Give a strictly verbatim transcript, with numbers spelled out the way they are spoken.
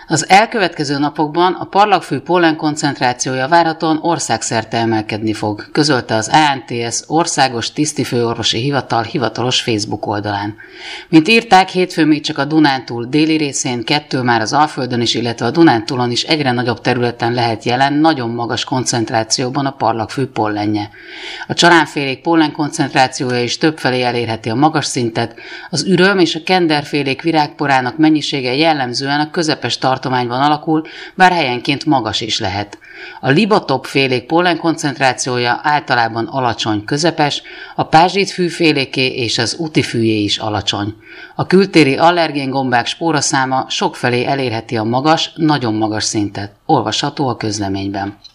Az elkövetkező napokban a parlagfű pollen koncentrációja várhatóan országszerte emelkedni fog, közölte az á en té es Országos Tisztifőorvosi Hivatal hivatalos Facebook oldalán. Mint írták, hétfőn még csak a Dunántúl déli részén, kettő már az Alföldön is, illetve a Dunántúlon is egyre nagyobb területen lehet jelen nagyon magas koncentrációban a parlagfű pollenje. A csalánfélék pollen koncentrációja is többfelé elérheti a magas szintet, az üröm és a kenderfélék virágporának mennyisége jellemzően a közepes tartományban alakul, bár helyenként magas is lehet. A libatop félék pollen koncentrációja általában alacsony-közepes, a pázsitfűféléké és az utifűjé is alacsony. A kültéri allergéngombák spóraszáma sokfelé elérheti a magas, nagyon magas szintet. Olvasható a közleményben.